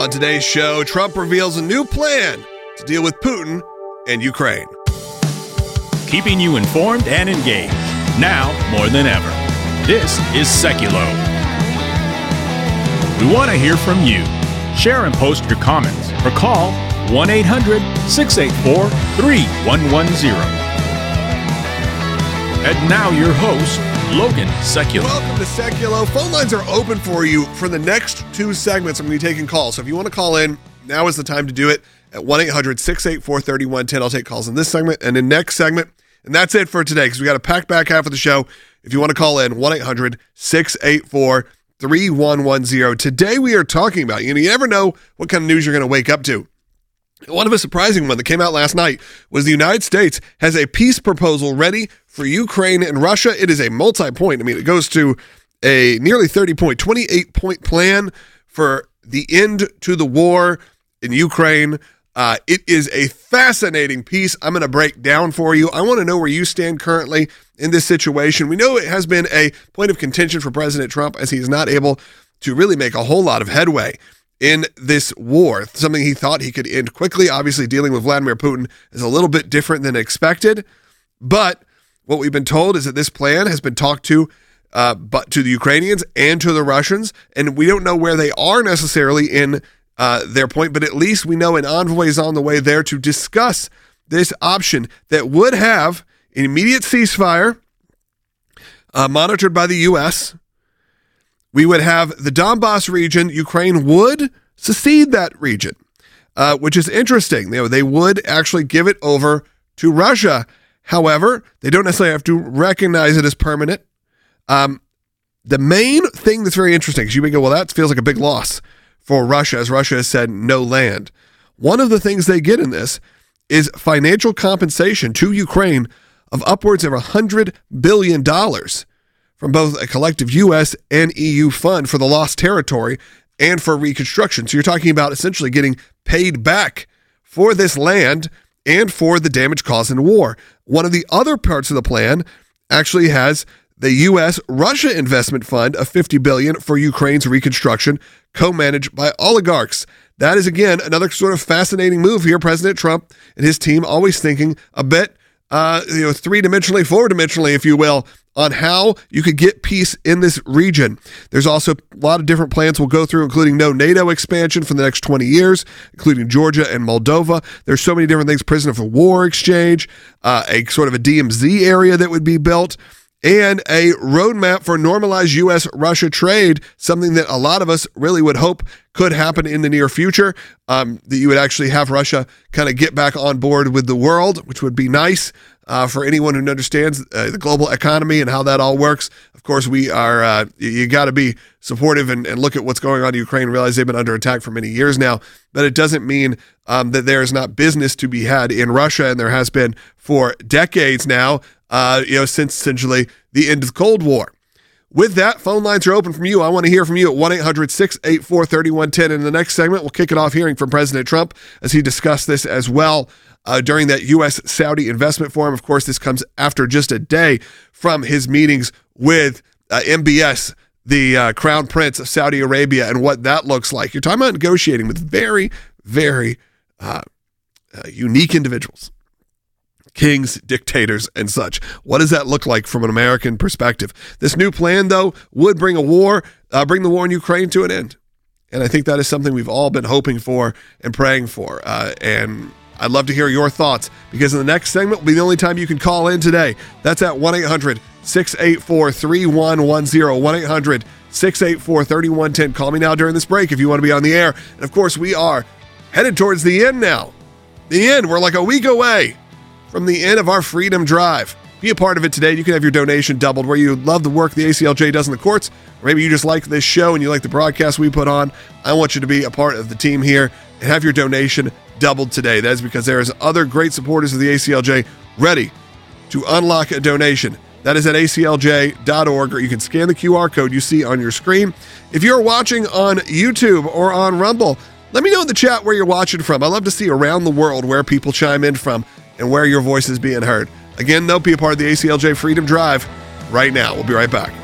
On today's show, Trump reveals a new plan to deal with Putin and Ukraine. Keeping you informed and engaged, now more than ever. This is Seculo. We want to hear from you. Share and post your comments or call 1-800-684-3110. And now your host, Logan Seculo. Welcome to Seculo. Phone lines are open for you for the next two segments. I'm going to be taking calls. So if you want to call in, now is the time to do it at 1-800-684-3110. I'll take calls in this segment and in next segment. And that's it for today because we got to pack back half of the show. If you want to call in, 1-800-684-3110. Today we are talking about, you never know what kind of news you're going to wake up to. One of a surprising one that came out last night was the United States has a peace proposal ready for Ukraine and Russia. It is a multi-point. It goes to a nearly 30-point, 28-point plan for the end to the war in Ukraine. It is a fascinating piece I'm going to break down for you. I want to know where you stand currently in this situation. We know it has been a point of contention for President Trump as he is not able to really make a whole lot of headway in this war, something he thought he could end quickly. Obviously, dealing with Vladimir Putin is a little bit different than expected. But what we've been told is that this plan has been talked to, but to the Ukrainians and to the Russians, and we don't know where they are necessarily in their point, but at least we know an envoy is on the way there to discuss this option that would have an immediate ceasefire monitored by the U.S. We would have the Donbass region. Ukraine would secede that region, which is interesting. They would actually give it over to Russia. However, they don't necessarily have to recognize it as permanent. The main thing that's very interesting, because you may go, well, that feels like a big loss for Russia, as Russia has said no land. One of the things they get in this is financial compensation to Ukraine of upwards of $100 billion from both a collective U.S. and EU fund for the lost territory and for reconstruction. So you're talking about essentially getting paid back for this land and for the damage caused in war. One of the other parts of the plan actually has the U.S.-Russia investment fund of $50 billion for Ukraine's reconstruction, co-managed by oligarchs. That is, again, another sort of fascinating move here. President Trump and his team always thinking a bit, three-dimensionally, four-dimensionally, if you will, on how you could get peace in this region. There's also a lot of different plans we'll go through, including no NATO expansion for the next 20 years, including Georgia and Moldova. There's so many different things, prisoner of war exchange, a sort of a DMZ area that would be built, and a roadmap for normalized U.S.-Russia trade, something that a lot of us really would hope could happen in the near future, that you would actually have Russia kind of get back on board with the world, which would be nice for anyone who understands the global economy and how that all works. Of course, we are, you got to be supportive and look at what's going on in Ukraine, realize they've been under attack for many years now, but it doesn't mean that there is not business to be had in Russia, and there has been for decades now, since essentially the end of the Cold War. With that, phone lines are open from you. I want to hear from you at 1-800-684-3110. In the next segment, we'll kick it off hearing from President Trump as he discussed this as well during that U.S.-Saudi investment forum. Of course, this comes after just a day from his meetings with MBS, the Crown Prince of Saudi Arabia, and what that looks like. You're talking about negotiating with very, very unique individuals. Kings, dictators, and such. What does that look like from an American perspective? This new plan, though, would bring the war in Ukraine to an end. And I think that is something we've all been hoping for and praying for. And I'd love to hear your thoughts, because in the next segment will be the only time you can call in today. That's at 1-800-684-3110. 1-800-684-3110. Call me now during this break if you want to be on the air. And of course, we are headed towards the end now. The end. We're like a week away from the end of our Freedom Drive. Be a part of it today. You can have your donation doubled, where you love the work the ACLJ does in the courts, or maybe you just like this show and you like the broadcast we put on. I want you to be a part of the team here and have your donation doubled today. That is because there is other great supporters of the ACLJ ready to unlock a donation. That is at aclj.org, or you can scan the QR code you see on your screen. If you're watching on YouTube or on Rumble, let me know in the chat where you're watching from. I love to see around the world where people chime in from and where your voice is being heard. Again, though, be a part of the ACLJ Freedom Drive right now. We'll be right back.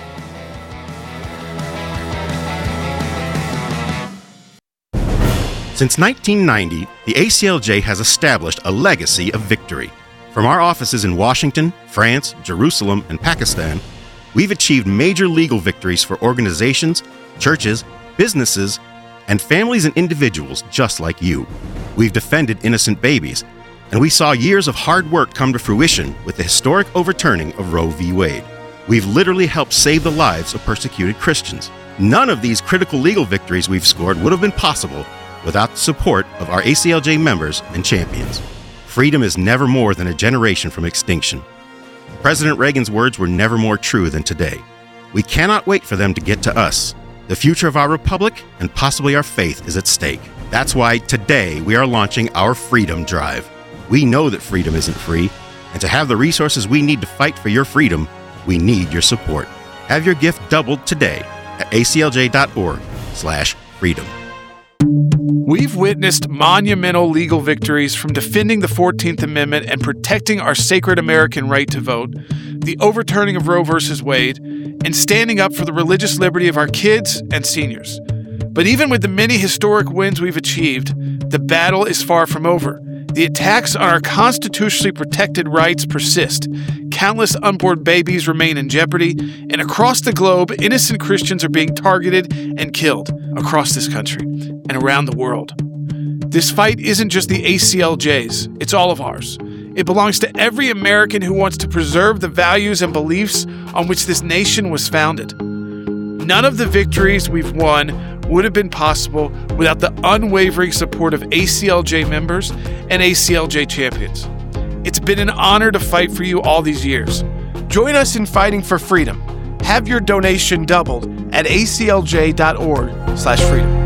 Since 1990, the ACLJ has established a legacy of victory. From our offices in Washington, France, Jerusalem, and Pakistan, we've achieved major legal victories for organizations, churches, businesses, and families and individuals just like you. We've defended innocent babies, and we saw years of hard work come to fruition with the historic overturning of Roe v. Wade. We've literally helped save the lives of persecuted Christians. None of these critical legal victories we've scored would have been possible without the support of our ACLJ members and champions. Freedom is never more than a generation from extinction. President Reagan's words were never more true than today. We cannot wait for them to get to us. The future of our republic and possibly our faith is at stake. That's why today we are launching our Freedom Drive. We know that freedom isn't free, and to have the resources we need to fight for your freedom, we need your support. Have your gift doubled today at aclj.org/freedom. We've witnessed monumental legal victories from defending the 14th Amendment and protecting our sacred American right to vote, the overturning of Roe v. Wade, and standing up for the religious liberty of our kids and seniors. But even with the many historic wins we've achieved, the battle is far from over. The attacks on our constitutionally protected rights persist. Countless unborn babies remain in jeopardy, and across the globe, innocent Christians are being targeted and killed across this country and around the world. This fight isn't just the ACLJ's, it's all of ours. It belongs to every American who wants to preserve the values and beliefs on which this nation was founded. None of the victories we've won would have been possible without the unwavering support of ACLJ members and ACLJ champions. It's been an honor to fight for you all these years. Join us in fighting for freedom. Have your donation doubled at aclj.org/freedom.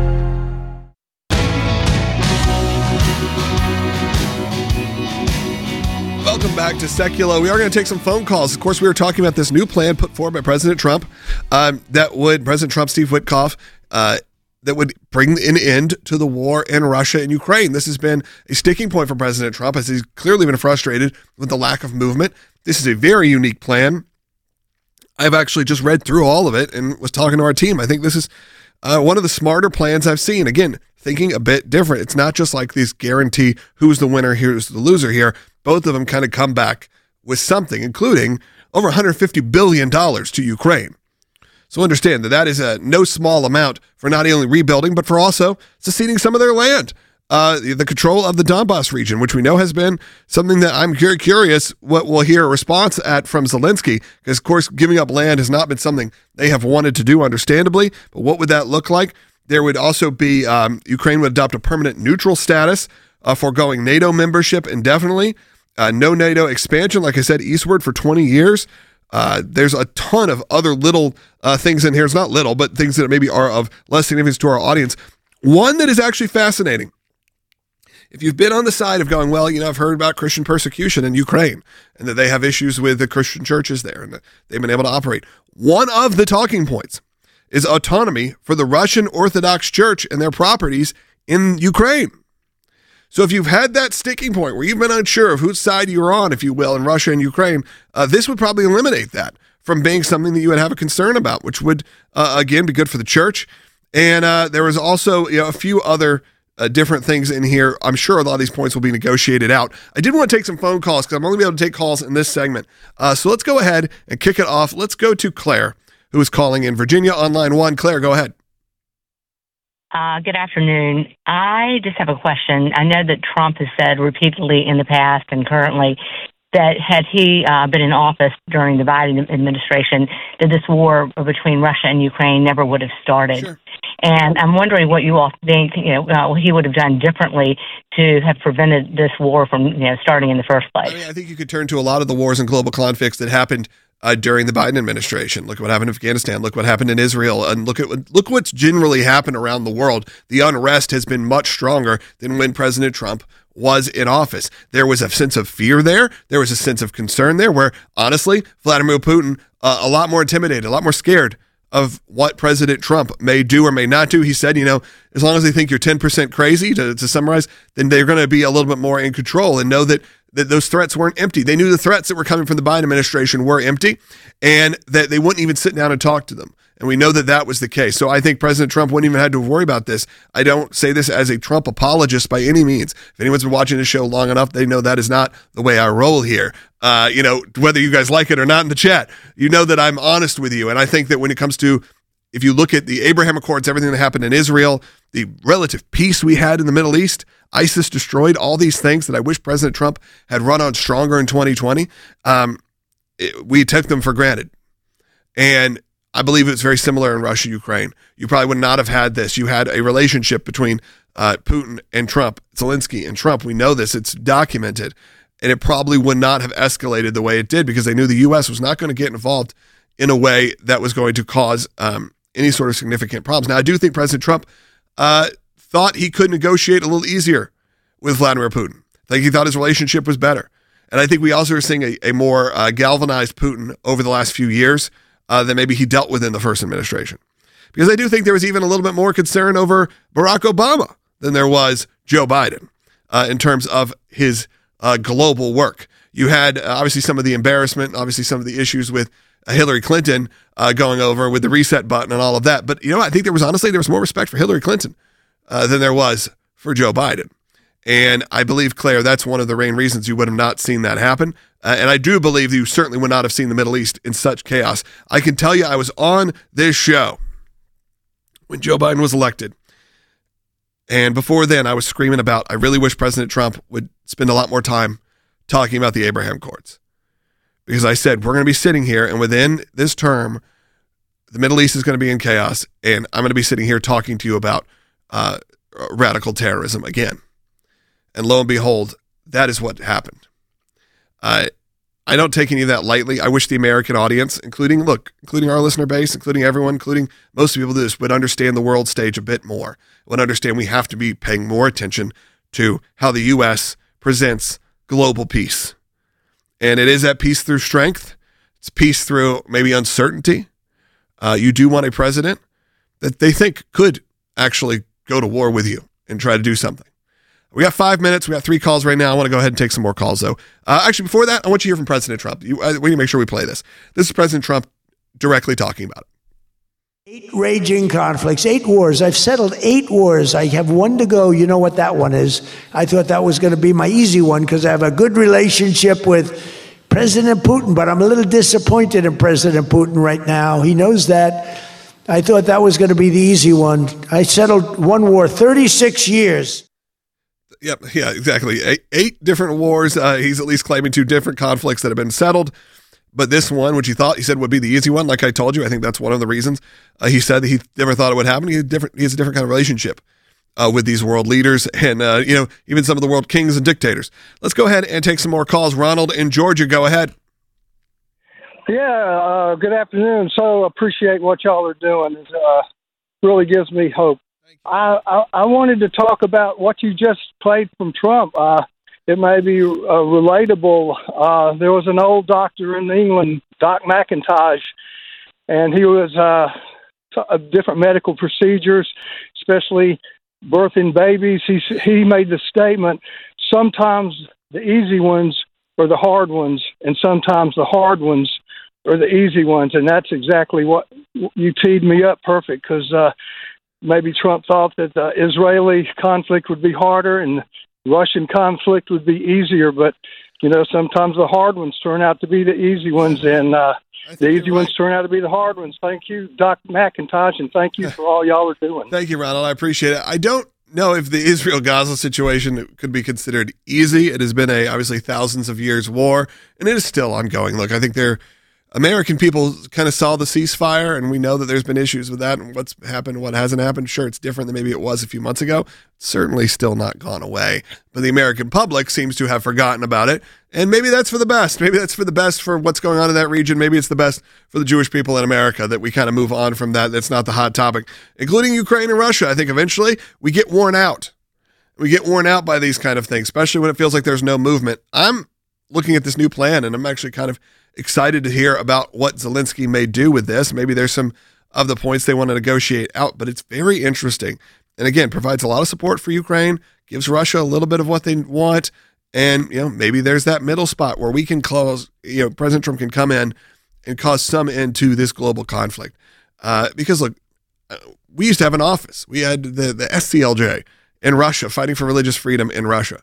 Welcome back to Secular. We are going to take some phone calls. Of course, we were talking about this new plan put forward by President Trump, President Trump, Steve Witkoff, that would bring an end to the war in Russia and Ukraine. This has been a sticking point for President Trump, as he's clearly been frustrated with the lack of movement. This is a very unique plan. I've actually just read through all of it and was talking to our team. I think this is one of the smarter plans I've seen. Again, thinking a bit different. It's not just like these guarantee who's the winner, who's the loser here. Both of them kind of come back with something, including over $150 billion to Ukraine. So understand that that is a no small amount for not only rebuilding, but for also seceding some of their land. The control of the Donbass region, which we know has been something that I'm very curious what we'll hear a response at from Zelensky, because, of course, giving up land has not been something they have wanted to do, understandably. But what would that look like? There would also be Ukraine would adopt a permanent neutral status, foregoing NATO membership indefinitely. No NATO expansion, like I said, eastward for 20 years. There's a ton of other little things in here. It's not little, but things that maybe are of less significance to our audience. One that is actually fascinating. If you've been on the side of going, well, I've heard about Christian persecution in Ukraine and that they have issues with the Christian churches there and that they've been able to operate. One of the talking points is autonomy for the Russian Orthodox Church and their properties in Ukraine. So if you've had that sticking point where you've been unsure of whose side you're on, if you will, in Russia and Ukraine, this would probably eliminate that from being something that you would have a concern about, which would, again, be good for the church. And there was also a few other different things in here. I'm sure a lot of these points will be negotiated out. I did want to take some phone calls because I'm only going to be able to take calls in this segment. So let's go ahead and kick it off. Let's go to Claire, who is calling in Virginia on line 1. Claire, go ahead. Good afternoon. I just have a question. I know that Trump has said repeatedly in the past and currently that had he been in office during the Biden administration, that this war between Russia and Ukraine never would have started. Sure. And I'm wondering what you all think, he would have done differently to have prevented this war from, starting in the first place. I think you could turn to a lot of the wars and global conflicts that happened during the Biden administration. Look at what happened in Afghanistan. Look what happened in Israel. And look what's generally happened around the world. The unrest has been much stronger than when President Trump was in office. There was a sense of fear there. There was a sense of concern there where, honestly, Vladimir Putin, a lot more intimidated, a lot more scared of what President Trump may do or may not do. He said, as long as they think you're 10% crazy, to summarize, then they're going to be a little bit more in control and know that those threats weren't empty. They knew the threats that were coming from the Biden administration were empty and that they wouldn't even sit down and talk to them. And we know that that was the case. So I think President Trump wouldn't even have to worry about this. I don't say this as a Trump apologist by any means. If anyone's been watching this show long enough, they know that is not the way I roll here. Whether you guys like it or not in the chat, you know that I'm honest with you. And I think that when it comes to, if you look at the Abraham Accords, everything that happened in Israel, the relative peace we had in the Middle East, ISIS destroyed all these things that I wish President Trump had run on stronger in 2020. We took them for granted. And I believe it's very similar in Russia, Ukraine. You probably would not have had this. You had a relationship between Putin and Trump, Zelensky and Trump. We know this. It's documented. And it probably would not have escalated the way it did because they knew the U.S. was not going to get involved in a way that was going to cause any sort of significant problems. Now, I do think President Trump thought he could negotiate a little easier with Vladimir Putin. I think he thought his relationship was better. And I think we also are seeing a more galvanized Putin over the last few years than maybe he dealt with in the first administration. Because I do think there was even a little bit more concern over Barack Obama than there was Joe Biden in terms of his global work. You had obviously some of the embarrassment, obviously some of the issues with Hillary Clinton going over with the reset button and all of that. But, I think there was more respect for Hillary Clinton than there was for Joe Biden. And I believe, Claire, that's one of the main reasons you would have not seen that happen. And I do believe you certainly would not have seen the Middle East in such chaos. I can tell you I was on this show when Joe Biden was elected. And before then, I was screaming about, I really wish President Trump would spend a lot more time talking about the Abraham Accords. Because I said, we're going to be sitting here, and within this term, the Middle East is going to be in chaos, and I'm going to be sitting here talking to you about radical terrorism again. And lo and behold, that is what happened. I don't take any of that lightly. I wish the American audience, including our listener base, including everyone, including most people do this, would understand the world stage a bit more, would understand we have to be paying more attention to how the U.S. presents global peace. And it is that peace through strength. It's peace through maybe uncertainty. You do want a president that they think could actually go to war with you and try to do something. We got 5 minutes. We got 3 calls right now. I want to go ahead and take some more calls, though. Actually, before that, I want you to hear from President Trump. We need to make sure we play this. This is President Trump directly talking about it. 8 raging conflicts, 8 wars. I've settled 8 wars. I have 1 to go. You know what that one is. I thought that was going to be my easy one because I have a good relationship with President Putin, but I'm a little disappointed in President Putin right now. He knows that. I thought that was going to be the easy one. I settled 1 war, 36 years. Yep. Yeah, exactly. 8 different wars. He's at least claiming 2 different conflicts that have been settled. But this one, which he said would be the easy one, like I told you, I think that's one of the reasons he said that he never thought it would happen. He has a different kind of relationship with these world leaders and, even some of the world kings and dictators. Let's go ahead and take some more calls. Ronald in Georgia, go ahead. Yeah, good afternoon. So appreciate what y'all are doing. It really gives me hope. I wanted to talk about what you just played from Trump. It may be relatable. There was an old doctor in England, Doc McIntosh, and he was different medical procedures, especially birthing babies. He made the statement, sometimes the easy ones are the hard ones, and sometimes the hard ones are the easy ones. And that's exactly what you teed me up perfect, because maybe Trump thought that the Israeli conflict would be harder and Russian conflict would be easier, but sometimes the hard ones turn out to be the easy ones, and the easy ones turn out to be the hard ones. Thank you, Doc McIntosh, and thank you for all y'all are doing. Thank you, Ronald. I appreciate it. I don't know if the Israel-Gaza situation could be considered easy. It has been obviously thousands of years war, and it is still ongoing. Look, I think American people kind of saw the ceasefire, and we know that there's been issues with that and what's happened, what hasn't happened. Sure, it's different than maybe it was a few months ago. It's certainly still not gone away. But the American public seems to have forgotten about it, and maybe that's for the best. Maybe that's for the best for what's going on in that region. Maybe it's the best for the Jewish people in America that we kind of move on from that. That's not the hot topic, including Ukraine and Russia. I think eventually we get worn out. We get worn out by these kind of things, especially when it feels like there's no movement. I'm looking at this new plan, and I'm actually kind of excited to hear about what Zelensky may do with this. Maybe there's some of the points they want to negotiate out, but it's very interesting. And again, provides a lot of support for Ukraine, gives Russia a little bit of what they want. And, maybe there's that middle spot where we can close, President Trump can come in and cause some end to this global conflict. Because look, we used to have an office. We had the SCLJ in Russia, fighting for religious freedom in Russia.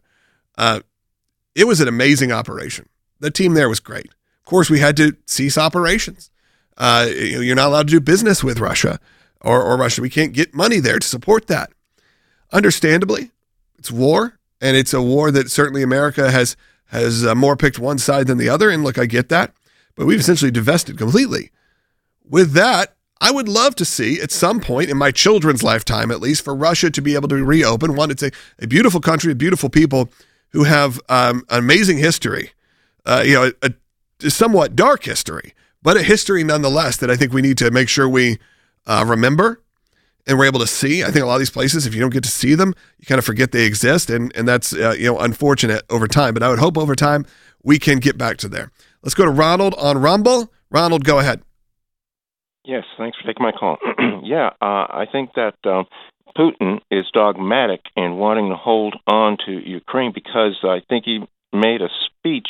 It was an amazing operation. The team there was great. Of course, we had to cease operations. You're not allowed to do business with Russia or Russia. We can't get money there to support that. Understandably, it's war, and it's a war that certainly America has more picked one side than the other. And look, I get that, but we've essentially divested completely. With that, I would love to see at some point in my children's lifetime, at least, for Russia to be able to reopen. One, it's a beautiful country, beautiful people who have an amazing history, a somewhat dark history, but a history nonetheless that I think we need to make sure we remember and we're able to see. I think a lot of these places, if you don't get to see them, you kind of forget they exist, and that's unfortunate over time. But I would hope over time we can get back to there. Let's go to Ronald on Rumble. Ronald, go ahead. Yes, thanks for taking my call. I think that Putin is dogmatic in wanting to hold on to Ukraine because I think he made a speech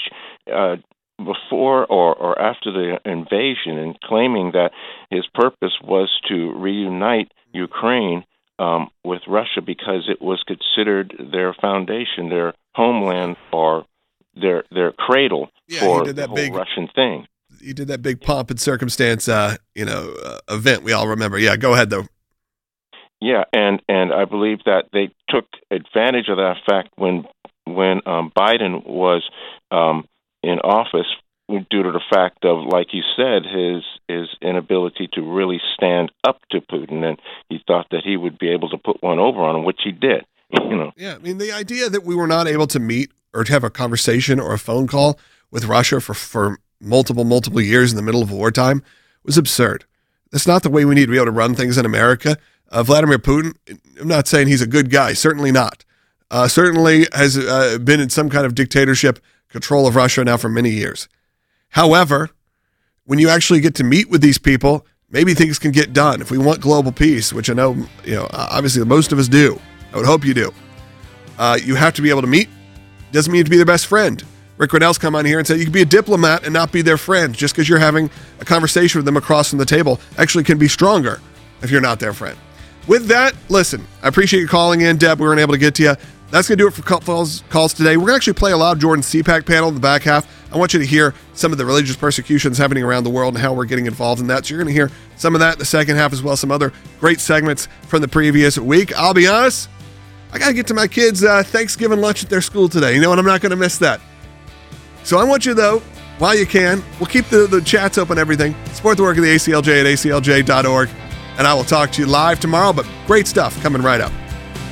before or after the invasion and claiming that his purpose was to reunite Ukraine with Russia because it was considered their foundation, their homeland, or their cradle for the whole Russian thing. He did that big pomp and circumstance, event we all remember. Yeah, go ahead, though. Yeah, and I believe that they took advantage of that fact when Biden was in office due to the fact of, like you said, his inability to really stand up to Putin, and he thought that he would be able to put one over on him, which he did. Yeah, I mean, the idea that we were not able to meet or to have a conversation or a phone call with Russia for multiple years in the middle of wartime was absurd. That's not the way we need to be able to run things in America. Vladimir Putin, I'm not saying he's a good guy, certainly not. Certainly has been in some kind of dictatorship control of Russia now for many years. However, when you actually get to meet with these people, maybe things can get done. If we want global peace, which I know, obviously most of us do, I would hope you do. You have to be able to meet. Doesn't mean you have to be their best friend. Rick Riddell's come on here and said you can be a diplomat and not be their friend. Just because you're having a conversation with them across from the table actually can be stronger if you're not their friend. With that, listen, I appreciate you calling in, Deb. We weren't able to get to you. That's going to do it for calls today. We're going to actually play a loud Jordan CPAC panel in the back half. I want you to hear some of the religious persecutions happening around the world and how we're getting involved in that. So you're going to hear some of that in the second half as well, some other great segments from the previous week. I'll be honest, I got to get to my kids' Thanksgiving lunch at their school today. You know what? I'm not going to miss that. So I want you, though, while you can, we'll keep the chats open, everything. Support the work of the ACLJ at aclj.org. And I will talk to you live tomorrow, but great stuff coming right up.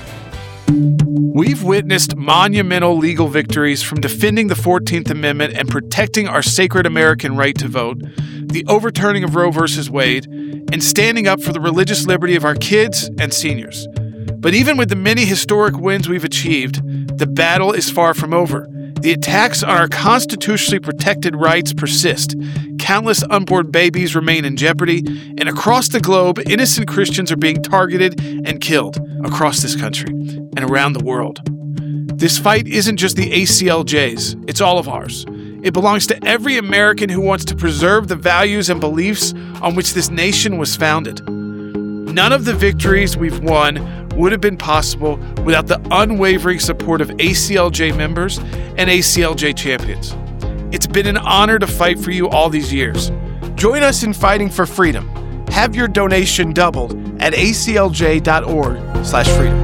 We've witnessed monumental legal victories from defending the 14th Amendment and protecting our sacred American right to vote, the overturning of Roe v. Wade, and standing up for the religious liberty of our kids and seniors. But even with the many historic wins we've achieved, the battle is far from over. The attacks on our constitutionally protected rights persist. Countless unborn babies remain in jeopardy, and across the globe, innocent Christians are being targeted and killed across this country and around the world. This fight isn't just the ACLJ's, it's all of ours. It belongs to every American who wants to preserve the values and beliefs on which this nation was founded. None of the victories we've won would have been possible without the unwavering support of ACLJ members and ACLJ champions. It's been an honor to fight for you all these years. Join us in fighting for freedom. Have your donation doubled at aclj.org/freedom.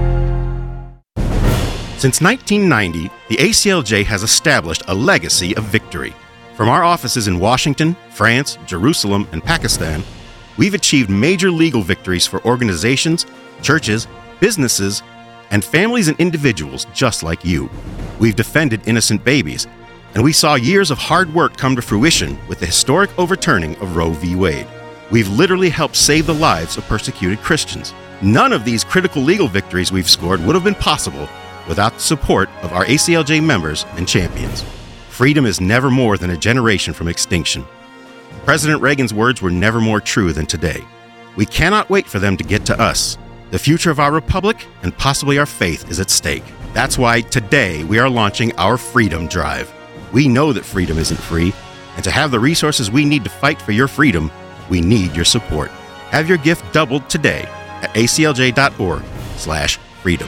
Since 1990, the ACLJ has established a legacy of victory. From our offices in Washington, France, Jerusalem, and Pakistan, we've achieved major legal victories for organizations, churches, businesses, and families and individuals just like you. We've defended innocent babies, and we saw years of hard work come to fruition with the historic overturning of Roe v. Wade. We've literally helped save the lives of persecuted Christians. None of these critical legal victories we've scored would have been possible without the support of our ACLJ members and champions. Freedom is never more than a generation from extinction. President Reagan's words were never more true than today. We cannot wait for them to get to us. The future of our republic and possibly our faith is at stake. That's why today we are launching our Freedom Drive. We know that freedom isn't free, and to have the resources we need to fight for your freedom, we need your support. Have your gift doubled today at aclj.org/freedom.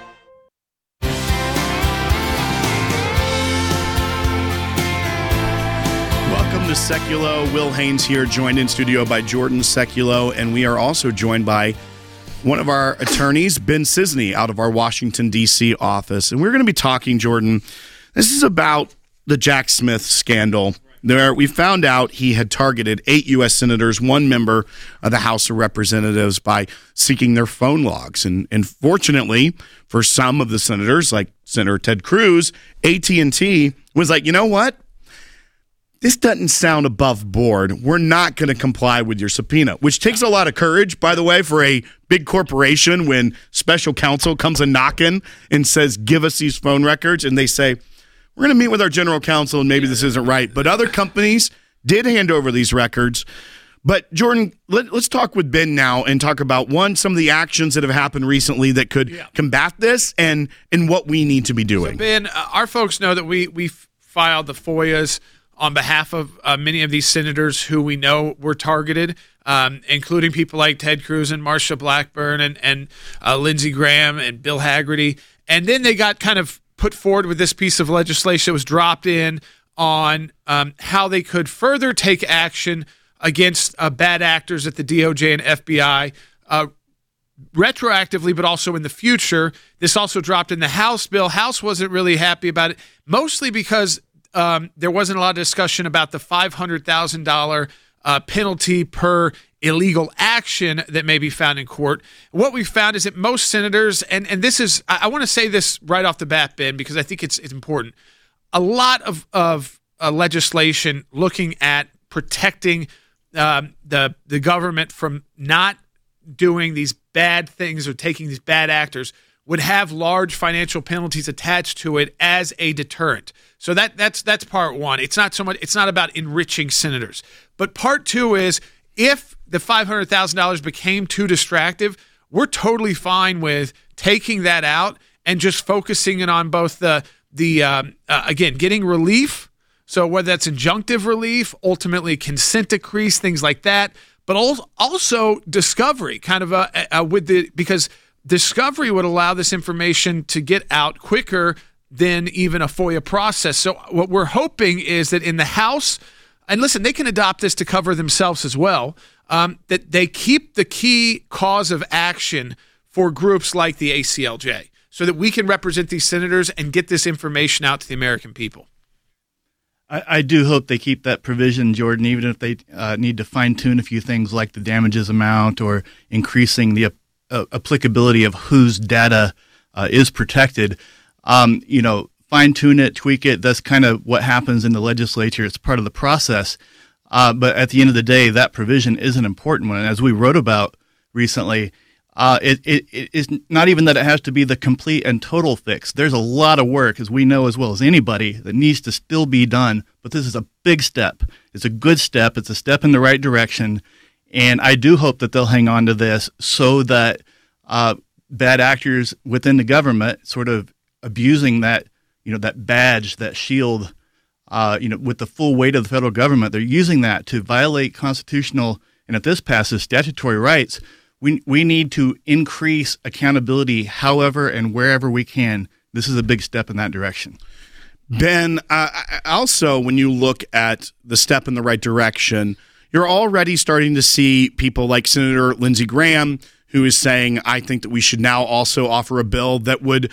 Welcome to Seculo. Will Haynes here, joined in studio by Jordan Seculo, and we are also joined by one of our attorneys, Ben Cisney, out of our Washington, D.C. office. And we're going to be talking, Jordan, this is about the Jack Smith scandal. There, we found out he had targeted 8 U.S. senators, 1 member of the House of Representatives, by seeking their phone logs. And fortunately, for some of the senators, like Senator Ted Cruz, AT&T was like, you know what? This doesn't sound above board. We're not going to comply with your subpoena, which takes a lot of courage, by the way, for a big corporation when special counsel comes a knocking and says, give us these phone records. And they say, we're going to meet with our general counsel and maybe this isn't right. But other companies did hand over these records. But Jordan, let's talk with Ben now and talk about, one, some of the actions that have happened recently that could combat this and what we need to be doing. So Ben, our folks know that we filed the FOIAs on behalf of many of these senators who we know were targeted, including people like Ted Cruz and Marsha Blackburn and Lindsey Graham and Bill Hagerty. And then they got kind of put forward with this piece of legislation that was dropped in on how they could further take action against bad actors at the DOJ and FBI, retroactively, but also in the future. This also dropped in the House bill. House wasn't really happy about it, mostly because there wasn't a lot of discussion about the $500,000 penalty per illegal action that may be found in court. What we found is that most senators, and this is, I want to say this right off the bat, Ben, because I think it's important. A lot of legislation looking at protecting the government from not doing these bad things or taking these bad actors would have large financial penalties attached to it as a deterrent. So that's part one. It's not so much. It's not about enriching senators. But part two is, if the $500,000 became too distractive, we're totally fine with taking that out and just focusing it on both the again, getting relief. So whether that's injunctive relief, ultimately consent decrees, things like that, but also discovery, kind of because discovery would allow this information to get out quicker than even a FOIA process. So what we're hoping is that in the House, and listen, they can adopt this to cover themselves as well, that they keep the key cause of action for groups like the ACLJ so that we can represent these senators and get this information out to the American people. I do hope they keep that provision, Jordan, even if they need to fine-tune a few things like the damages amount or increasing the applicability of whose data is protected. Fine-tune it, tweak it. That's kind of what happens in the legislature. It's part of the process. But at the end of the day, that provision is an important one. And as we wrote about recently, it is not even that it has to be the complete and total fix. There's a lot of work, as we know as well as anybody, that needs to still be done. But this is a big step. It's a good step. It's a step in the right direction. And I do hope that they'll hang on to this so that bad actors within the government sort of abusing that, that badge, that shield, with the full weight of the federal government, they're using that to violate constitutional, and if this passes, statutory rights. We need to increase accountability however and wherever we can. This is a big step in that direction. Ben, also, when you look at the step in the right direction, you're already starting to see people like Senator Lindsey Graham, who is saying, I think that we should now also offer a bill that would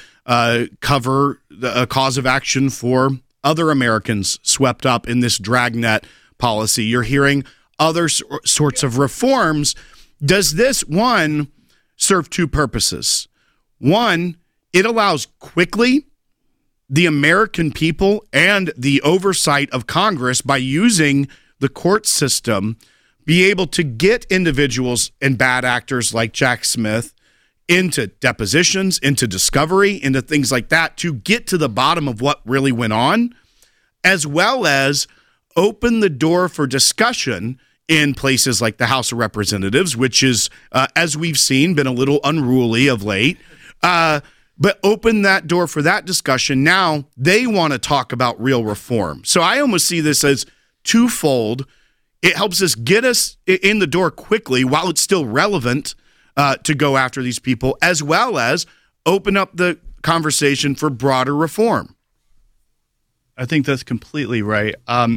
cover a cause of action for other Americans swept up in this dragnet policy. You're hearing other sorts of reforms. Does this, one, serve two purposes? One, it allows quickly the American people and the oversight of Congress by using the court system be able to get individuals and bad actors like Jack Smith into depositions, into discovery, into things like that to get to the bottom of what really went on, as well as open the door for discussion in places like the House of Representatives, which is, as we've seen, been a little unruly of late. But open that door for that discussion. Now they want to talk about real reform. So I almost see this as twofold. It helps us get us in the door quickly while it's still relevant to go after these people, as well as open up the conversation for broader reform. I think that's completely right.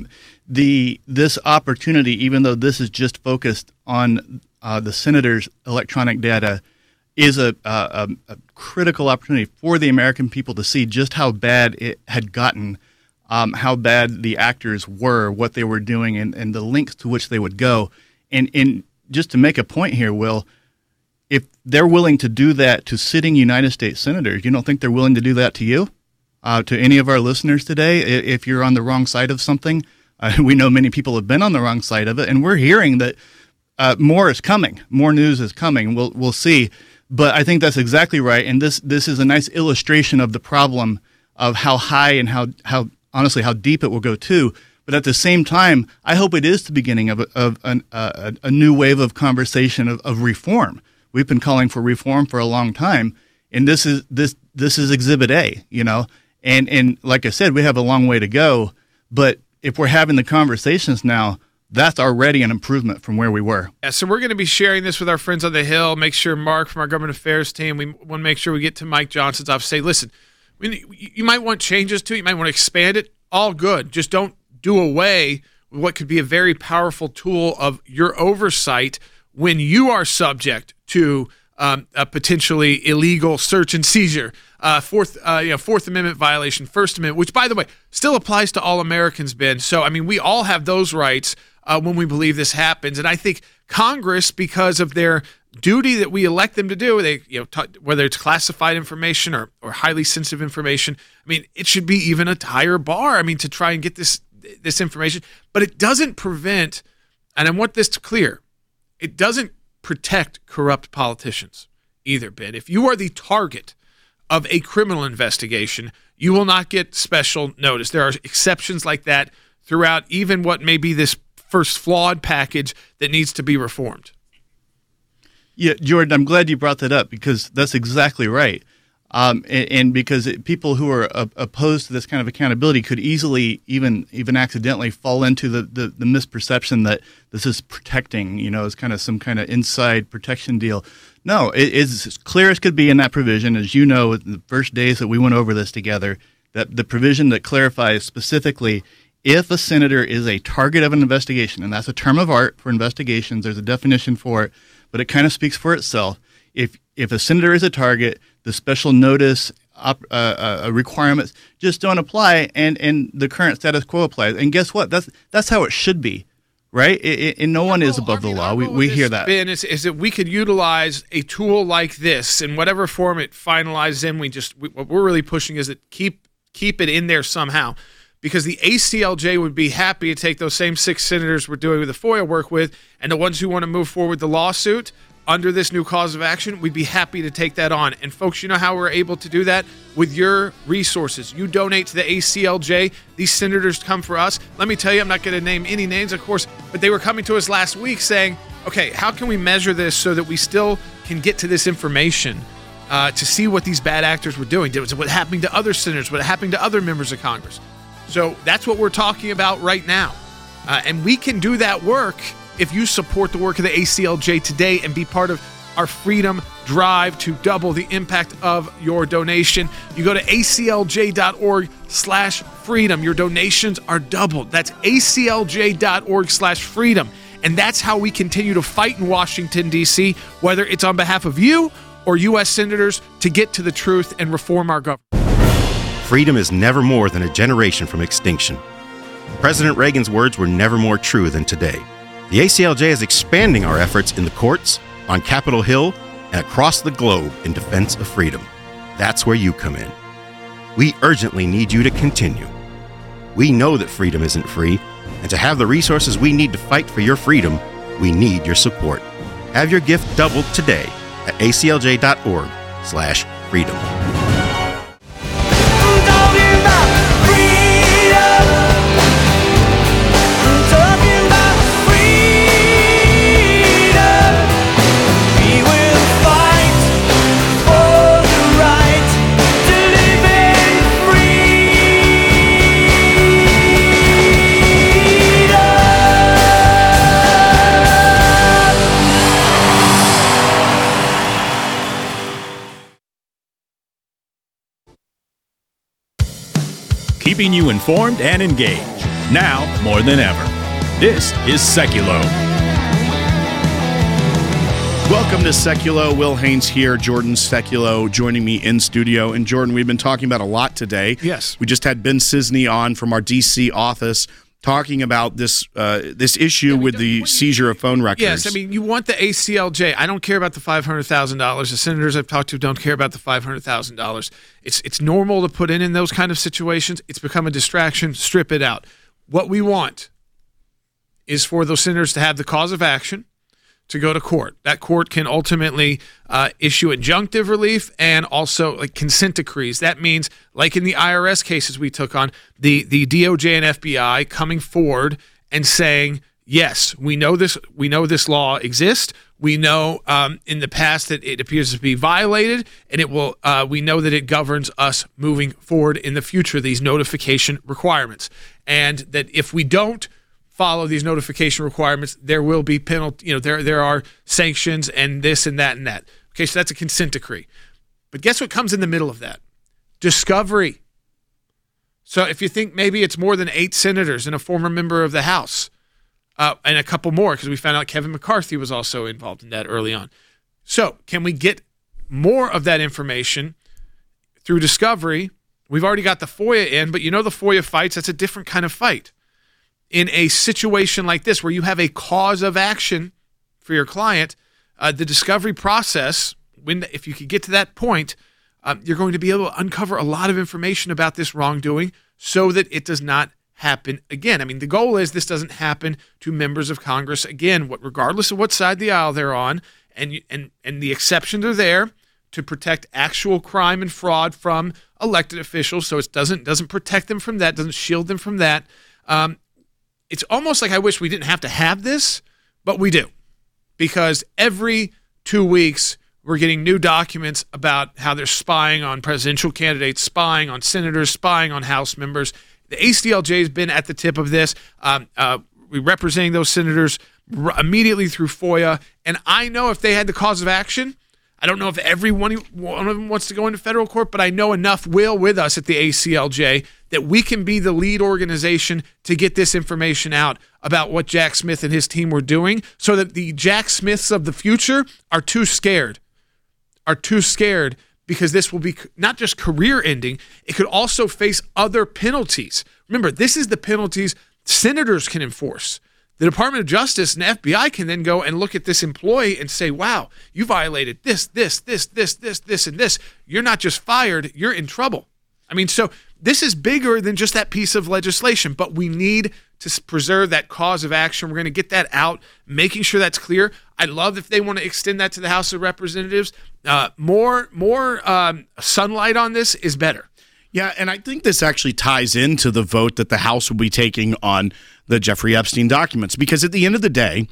This opportunity, even though this is just focused on the senator's electronic data, is a critical opportunity for the American people to see just how bad it had gotten, how bad the actors were, what they were doing, and the lengths to which they would go. And just to make a point here, Will, if they're willing to do that to sitting United States senators, you don't think they're willing to do that to you? To any of our listeners today, if you're on the wrong side of something, we know many people have been on the wrong side of it, and we're hearing that more is coming, more news is coming. We'll see, but I think that's exactly right, and this is a nice illustration of the problem of how high and how honestly how deep it will go too. But at the same time, I hope it is the beginning of a new wave of conversation of reform. We've been calling for reform for a long time, and this is Exhibit A, you know. And like I said, we have a long way to go, but if we're having the conversations now, that's already an improvement from where we were. Yeah, so we're going to be sharing this with our friends on the Hill. Make sure Mark from our government affairs team, we want to make sure we get to Mike Johnson's office. Say, listen, you might want changes to it. You might want to expand it. All good. Just don't do away with what could be a very powerful tool of your oversight when you are subject to a potentially illegal search and seizure, Fourth Amendment violation, First Amendment, which, by the way, still applies to all Americans, Ben. So, I mean, we all have those rights when we believe this happens. And I think Congress, because of their duty that we elect them to do, whether it's classified information or highly sensitive information, I mean, it should be even a higher bar, I mean, to try and get this information. But it doesn't prevent, and I want this to clear, it doesn't protect corrupt politicians either, Ben. If you are the target of a criminal investigation, you will not get special notice. There are exceptions like that throughout even what may be this first flawed package that needs to be reformed. Yeah, Jordan, I'm glad you brought that up because that's exactly right. And because people who are opposed to this kind of accountability could easily, even accidentally, fall into the misperception that this is protecting, is kind of some kind of inside protection deal. No, it's as clear as could be in that provision, as you know, in the first days that we went over this together, that the provision that clarifies specifically if a senator is a target of an investigation, and that's a term of art for investigations, there's a definition for it, but it kind of speaks for itself. If a senator is a target, the special notice requirements just don't apply, and the current status quo applies. And guess what? That's how it should be, right? And no one is above the law. We hear that. Ben, is that we could utilize a tool like this in whatever form it finalizes in. What we're really pushing is that keep it in there somehow, because the ACLJ would be happy to take those same 6 senators we're doing the FOIA work with, and the ones who want to move forward the lawsuit under this new cause of action, we'd be happy to take that on. And folks, you know how we're able to do that? With your resources. You donate to the ACLJ. These senators come for us. Let me tell you, I'm not going to name any names, of course, but they were coming to us last week saying, okay, how can we measure this so that we still can get to this information to see what these bad actors were doing? What happened to other senators? What happened to other members of Congress? So that's what we're talking about right now. And we can do that work if you support the work of the ACLJ today and be part of our freedom drive to double the impact of your donation. You go to aclj.org/freedom. Your donations are doubled. That's aclj.org/freedom. And that's how we continue to fight in Washington, D.C., whether it's on behalf of you or U.S. senators, to get to the truth and reform our government. Freedom is never more than a generation from extinction. President Reagan's words were never more true than today. The ACLJ is expanding our efforts in the courts, on Capitol Hill, and across the globe in defense of freedom. That's where you come in. We urgently need you to continue. We know that freedom isn't free, and to have the resources we need to fight for your freedom, we need your support. Have your gift doubled today at aclj.org/freedom. keeping you informed and engaged. Now more than ever. This is Seculo. Welcome to Seculo. Will Haynes here, Jordan Seculo joining me in studio. And Jordan, we've been talking about a lot today. Yes. We just had Ben Cisney on from our D.C. office talking about this issue with the seizure of phone records. Yes, I mean, you want the ACLJ. I don't care about the $500,000. The senators I've talked to don't care about the $500,000. It's normal to put in those kind of situations. It's become a distraction. Strip it out. What we want is for those senators to have the cause of action to go to court. That court can ultimately issue injunctive relief and also like consent decrees. That means, like in the IRS cases we took on, the DOJ and FBI coming forward and saying, yes, we know this law exists. We know in the past that it appears to be violated, and it will. We know that it governs us moving forward in the future. These notification requirements, and that if we don't follow these notification requirements, there will be penalty. There are sanctions and this and that and that. Okay, so that's a consent decree. But guess what comes in the middle of that? Discovery. So if you think maybe it's more than 8 senators and a former member of the House, and a couple more, because we found out Kevin McCarthy was also involved in that early on. So can we get more of that information through discovery? We've already got the FOIA in, but the FOIA fights, that's a different kind of fight. In a situation like this, where you have a cause of action for your client, the discovery process, if you could get to that point, you're going to be able to uncover a lot of information about this wrongdoing so that it does not happen again. I mean, the goal is this doesn't happen to members of Congress again, regardless of what side of the aisle they're on, and the exceptions are there to protect actual crime and fraud from elected officials, so it doesn't protect them from that, doesn't shield them from that. It's almost like I wish we didn't have to have this, but we do. Because every 2 weeks, we're getting new documents about how they're spying on presidential candidates, spying on senators, spying on House members. The ACLJ has been at the tip of this. We're representing those senators immediately through FOIA. And I know if they had the cause of action, I don't know if every one of them wants to go into federal court, but I know enough will with us at the ACLJ that we can be the lead organization to get this information out about what Jack Smith and his team were doing, so that the Jack Smiths of the future are too scared because this will be not just career ending, it could also face other penalties. Remember, this is the penalties senators can enforce. The Department of Justice and FBI can then go and look at this employee and say, wow, you violated this, and this. You're not just fired, you're in trouble. I mean, so this is bigger than just that piece of legislation, but we need to preserve that cause of action. We're going to get that out, making sure that's clear. I'd love if they want to extend that to the House of Representatives. More sunlight on this is better. Yeah, and I think this actually ties into the vote that the House will be taking on the Jeffrey Epstein documents, because at the end of the day,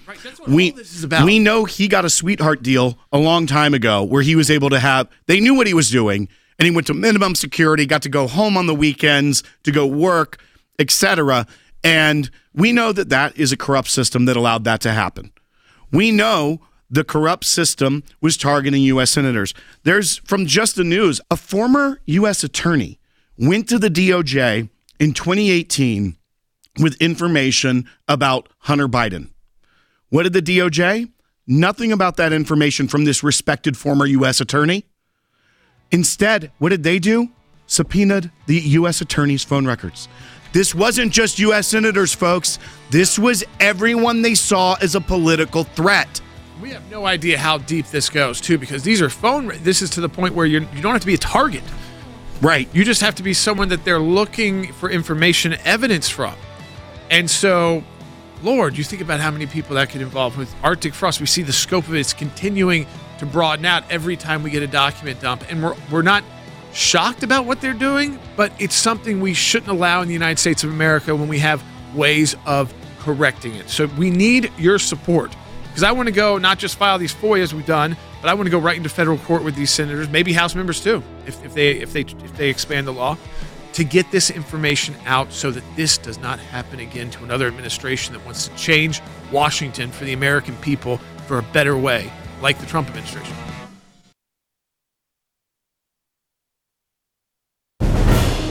we know he got a sweetheart deal a long time ago where he was able to they knew what he was doing, and he went to minimum security, got to go home on the weekends to go work, etc. And we know that is a corrupt system that allowed that to happen. We know the corrupt system was targeting U.S. senators. There's, from Just the News, a former U.S. attorney went to the DOJ in 2018 with information about Hunter Biden. What did the DOJ? Nothing about that information from this respected former U.S. attorney. Instead, what did they do? Subpoenaed the U.S. attorney's phone records. This wasn't just U.S. senators, folks. This was everyone they saw as a political threat. We have no idea how deep this goes, too, because these are this is to the point where you don't have to be a target. Right. You just have to be someone that they're looking for information, evidence from. And so, Lord, you think about how many people that could involve. With Arctic Frost, we see the scope of it. It's continuing to broaden out every time we get a document dump. And we're not shocked about what they're doing, but it's something we shouldn't allow in the United States of America when we have ways of correcting it. So we need your support, because I want to go not just file these FOIAs we've done, but I want to go right into federal court with these senators, maybe House members too, if they expand the law, to get this information out so that this does not happen again to another administration that wants to change Washington for the American people for a better way, like the Trump administration.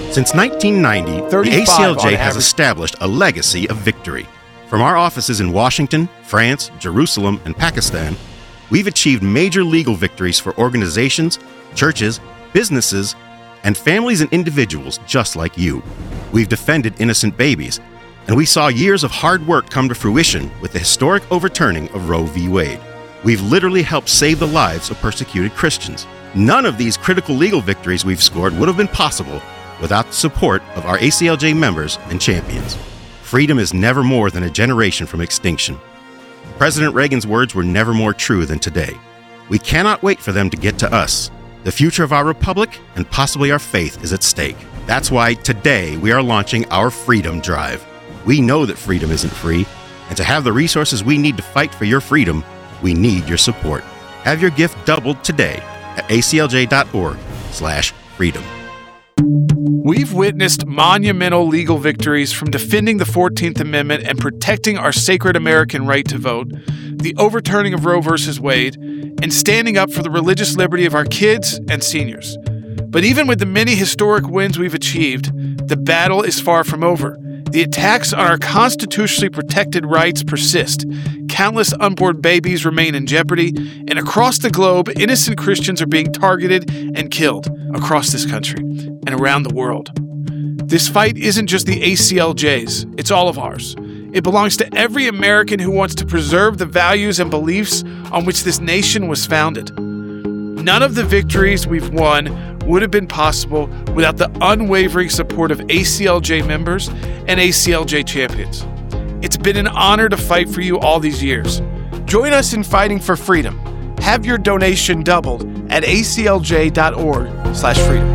Since 1990, the 35 ACLJ on has average. established a legacy of victory. From our offices in Washington, France, Jerusalem, and Pakistan, we've achieved major legal victories for organizations, churches, businesses, and families and individuals just like you. We've defended innocent babies, and we saw years of hard work come to fruition with the historic overturning of Roe v. Wade. We've literally helped save the lives of persecuted Christians. None of these critical legal victories we've scored would have been possible without the support of our ACLJ members and champions. Freedom is never more than a generation from extinction. President Reagan's words were never more true than today. We cannot wait for them to get to us. The future of our republic and possibly our faith is at stake. That's why today we are launching our Freedom Drive. We know that freedom isn't free, and to have the resources we need to fight for your freedom, we need your support. Have your gift doubled today at aclj.org/freedom. We've witnessed monumental legal victories from defending the 14th Amendment and protecting our sacred American right to vote, the overturning of Roe v. Wade, and standing up for the religious liberty of our kids and seniors. But even with the many historic wins we've achieved, the battle is far from over. The attacks on our constitutionally protected rights persist. Countless unborn babies remain in jeopardy, and across the globe, innocent Christians are being targeted and killed across this country and around the world. This fight isn't just the ACLJ's, it's all of ours. It belongs to every American who wants to preserve the values and beliefs on which this nation was founded. None of the victories we've won would have been possible without the unwavering support of ACLJ members and ACLJ champions. It's been an honor to fight for you all these years. Join us in fighting for freedom. Have your donation doubled at aclj.org/freedom.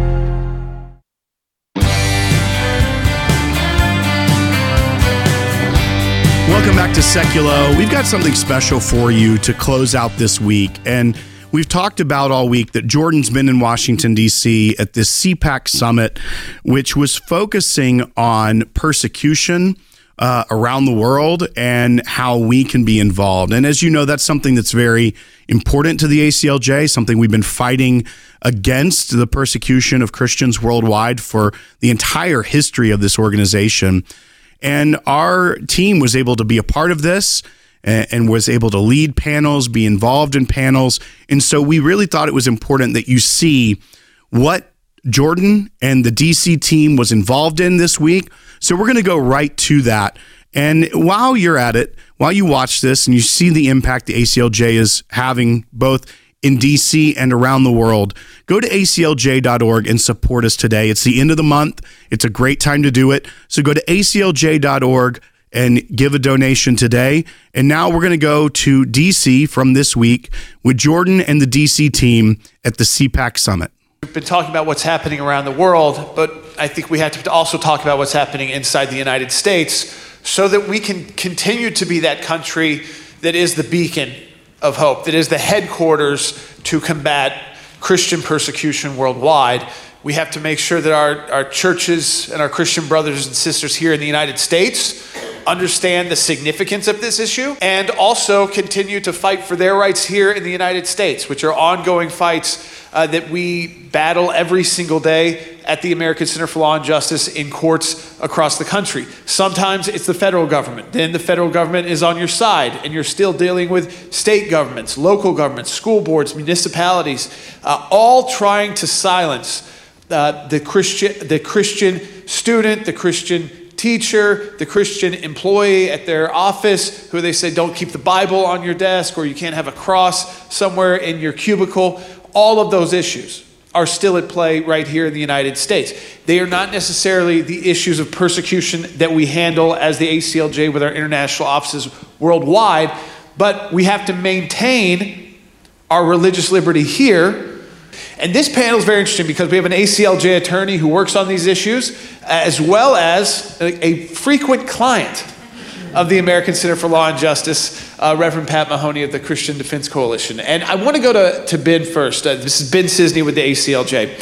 Welcome back to Seculo. We've got something special for you to close out this week. And we've talked about all week that Jordan's been in Washington, D.C. at this CPAC summit, which was focusing on persecution around the world and how we can be involved. And as you know, that's something that's very important to the ACLJ, something we've been fighting against, the persecution of Christians worldwide for the entire history of this organization. And our team was able to be a part of this and was able to lead panels, be involved in panels. And so we really thought it was important that you see what Jordan and the DC team was involved in this week. So we're going to go right to that. And while you're at it, while you watch this and you see the impact the ACLJ is having both in DC and around the world, go to aclj.org and support us today. It's the end of the month. It's a great time to do it. So go to aclj.org and give a donation today. And now we're going to go to DC from this week with Jordan and the DC team at the CPAC Summit. We've been talking about what's happening around the world, but I think we have to also talk about what's happening inside the United States so that we can continue to be that country that is the beacon of hope, that is the headquarters to combat Christian persecution worldwide. We have to make sure that our churches and our Christian brothers and sisters here in the United States understand the significance of this issue and also continue to fight for their rights here in the United States, which are ongoing fights that we battle every single day at the American Center for Law and Justice in courts across the country. Sometimes it's the federal government. Then the federal government is on your side and you're still dealing with state governments, local governments, school boards, municipalities, all trying to silence the Christian student, the Christian teacher, the Christian employee at their office who they say don't keep the Bible on your desk or you can't have a cross somewhere in your cubicle. All of those issues are still at play right here in the United States. They are not necessarily the issues of persecution that we handle as the ACLJ with our international offices worldwide, but we have to maintain our religious liberty here. And this panel is very interesting because we have an ACLJ attorney who works on these issues, as well as a frequent client of the American Center for Law and Justice, Reverend Pat Mahoney of the Christian Defense Coalition. And I want to go to Ben first. This is Ben Cisney with the ACLJ.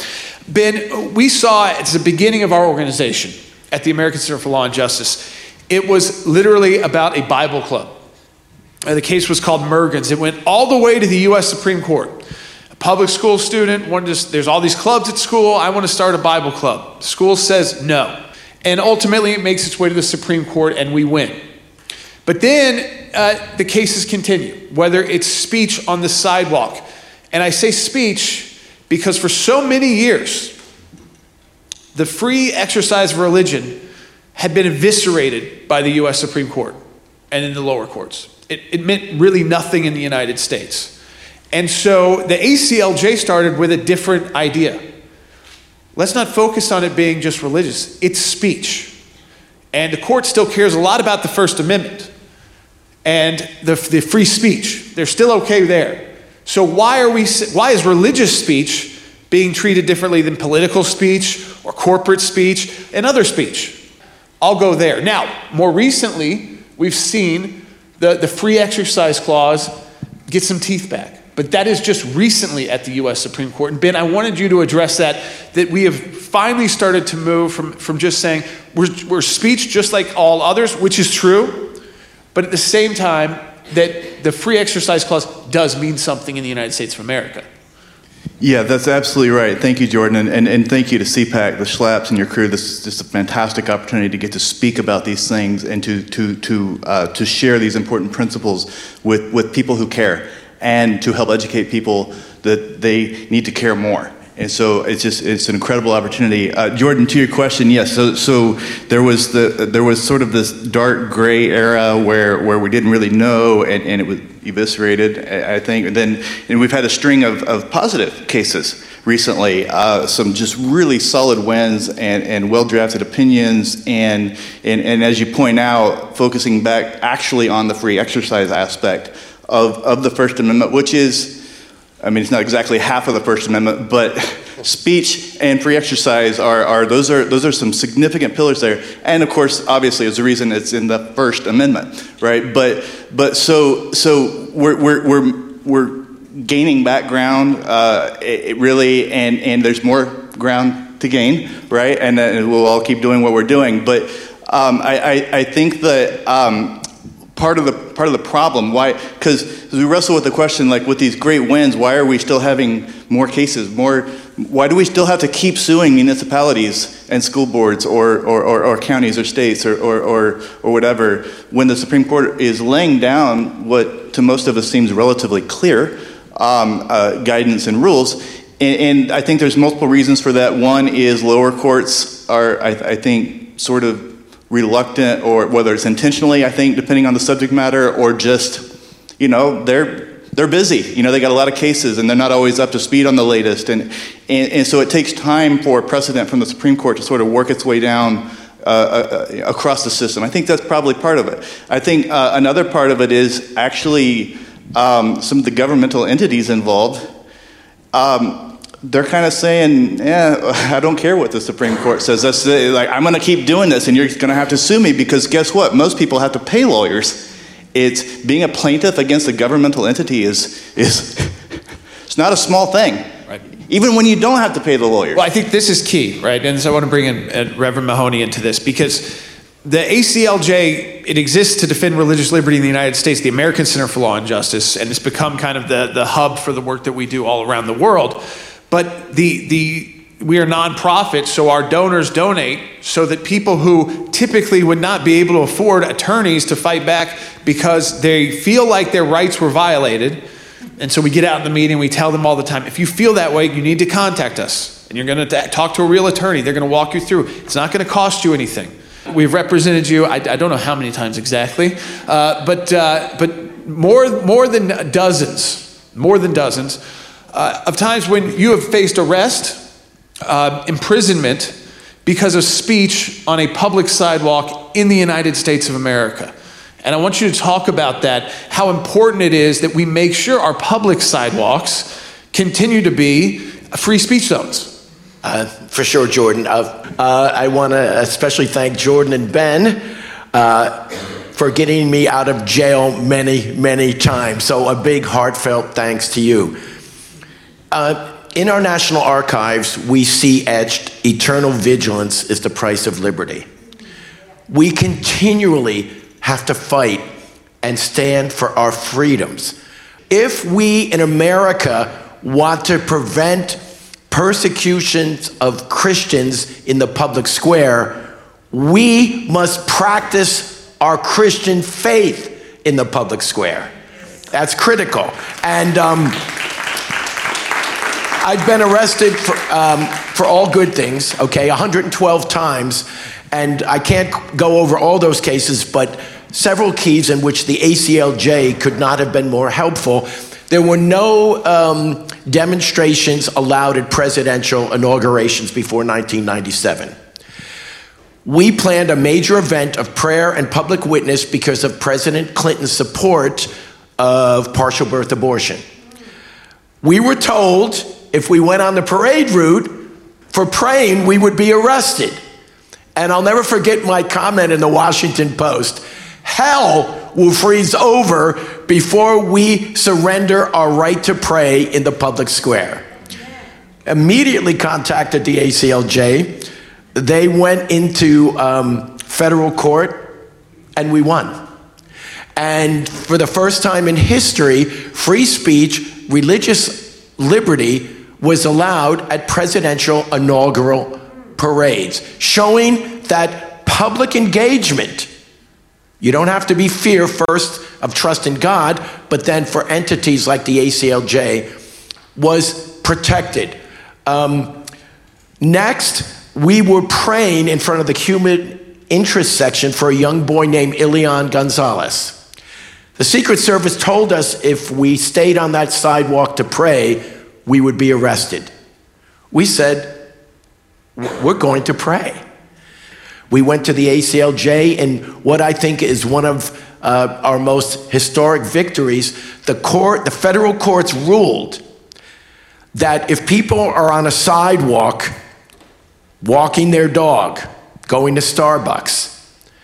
Ben, we saw at the beginning of our organization at the American Center for Law and Justice, it was literally about a Bible club. The case was called Mergens. It went all the way to the U.S. Supreme Court. public school student, there's all these clubs at school, I want to start a Bible club. School says no. And ultimately it makes its way to the Supreme Court and we win. But then the cases continue, whether it's speech on the sidewalk. And I say speech because for so many years, the free exercise of religion had been eviscerated by the U.S. Supreme Court and in the lower courts. It meant really nothing in the United States. And so the ACLJ started with a different idea. Let's not focus on it being just religious. It's speech. And the court still cares a lot about the First Amendment and the free speech. They're still okay there. So why is religious speech being treated differently than political speech or corporate speech and other speech? I'll go there. Now, more recently, we've seen the free exercise clause get some teeth back. But that is just recently at the U.S. Supreme Court. And Ben, I wanted you to address that we have finally started to move from just saying we're speech just like all others, which is true, but at the same time that the free exercise clause does mean something in the United States of America. Yeah, that's absolutely right. Thank you, Jordan, and thank you to CPAC, the Schlaps, and your crew. This is just a fantastic opportunity to get to speak about these things and to share these important principles with people who care, and to help educate people that they need to care more. And so it's an incredible opportunity. Jordan, to your question, yes. So there was sort of this dark gray era where we didn't really know, and it was eviscerated, I think. And we've had a string of positive cases recently, some just really solid wins and well-drafted opinions, and as you point out, focusing back actually on the free exercise aspect of the First Amendment, which is, I mean, it's not exactly half of the First Amendment, but speech and free exercise those are some significant pillars there. And of course, obviously, is the reason it's in the First Amendment, right? But so we're gaining back ground, really, and there's more ground to gain, right? And we'll all keep doing what we're doing. But I think that. Part of the problem, why? Because we wrestle with the question, like with these great wins, why are we still having more cases? Why do we still have to keep suing municipalities and school boards or counties or states or whatever, when the Supreme Court is laying down what to most of us seems relatively clear guidance and rules? And I think there's multiple reasons for that. One is lower courts are, I think, sort of reluctant, or whether it's intentionally, I think, depending on the subject matter, or just, they're busy. They got a lot of cases and they're not always up to speed on the latest. And so it takes time for precedent from the Supreme Court to sort of work its way down across the system. I think that's probably part of it. I think another part of it is actually some of the governmental entities involved. They're kind of saying, I don't care what the Supreme Court says. That's I'm going to keep doing this, and you're going to have to sue me, because guess what? Most people have to pay lawyers. It's being a plaintiff against a governmental entity is it's not a small thing. Right. Even when you don't have to pay the lawyer. Well, I think this is key, right? And so I want to bring in Reverend Mahoney into this, because the ACLJ, it exists to defend religious liberty in the United States, the American Center for Law and Justice, and it's become kind of the hub for the work that we do all around the world. But we are nonprofit, so our donors donate so that people who typically would not be able to afford attorneys to fight back because they feel like their rights were violated. And so we get out in the meeting, we tell them all the time, if you feel that way, you need to contact us. And you're going to talk to a real attorney. They're going to walk you through. It's not going to cost you anything. We've represented you, I don't know how many times exactly, but more than dozens of times when you have faced arrest, imprisonment because of speech on a public sidewalk in the United States of America. And I want you to talk about that, how important it is that we make sure our public sidewalks continue to be free speech zones. For sure, Jordan. I want to especially thank Jordan and Ben for getting me out of jail many, many times. So a big heartfelt thanks to you. In our National Archives, we see etched, eternal vigilance is the price of liberty. We continually have to fight and stand for our freedoms. If we in America want to prevent persecutions of Christians in the public square, we must practice our Christian faith in the public square. That's critical. And I've been arrested for all good things, 112 times. And I can't go over all those cases, but several keys in which the ACLJ could not have been more helpful. There were no demonstrations allowed at presidential inaugurations before 1997. We planned a major event of prayer and public witness because of President Clinton's support of partial birth abortion. We were told if we went on the parade route for praying, we would be arrested. And I'll never forget my comment in the Washington Post. Hell will freeze over before we surrender our right to pray in the public square. Immediately contacted the ACLJ. They went into federal court and we won. And for the first time in history, free speech, religious liberty was allowed at presidential inaugural parades, showing that public engagement, you don't have to be fear first of trust in God, but then for entities like the ACLJ, was protected. Next, we were praying in front of the human interest section for a young boy named Elian Gonzalez. The Secret Service told us if we stayed on that sidewalk to pray, we would be arrested. We said, we're going to pray. We went to the ACLJ, and what I think is one of our most historic victories, the federal courts ruled that if people are on a sidewalk, walking their dog, going to Starbucks,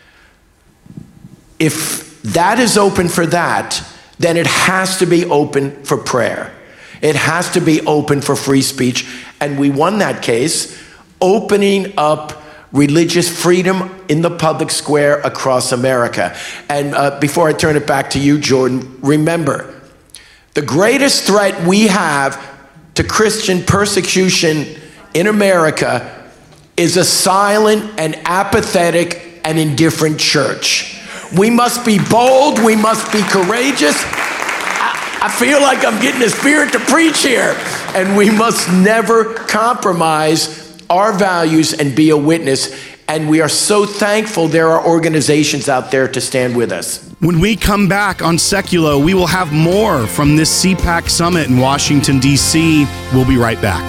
if that is open for that, then it has to be open for prayer. It has to be open for free speech. And we won that case, opening up religious freedom in the public square across America. And before I turn it back to you, Jordan, remember, the greatest threat we have to Christian persecution in America is a silent and apathetic and indifferent church. We must be bold. We must be courageous. I feel like I'm getting the Spirit to preach here. And we must never compromise our values and be a witness. And we are so thankful there are organizations out there to stand with us. When we come back on Seculo, we will have more from this CPAC summit in Washington, D.C. We'll be right back.